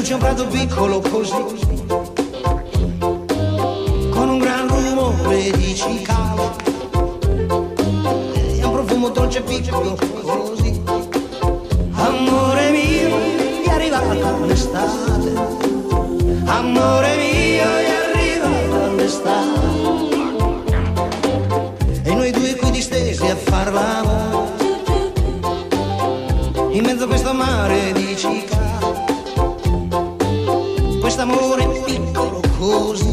c'è un prato piccolo così, con un gran rumore di cicale e un profumo dolce piccolo così. Amore mio, è arrivata l'estate, amore mio, è arrivata l'estate, e noi due qui distesi a far l'amore in mezzo a questo mare di cicale. Quest'amore piccolo così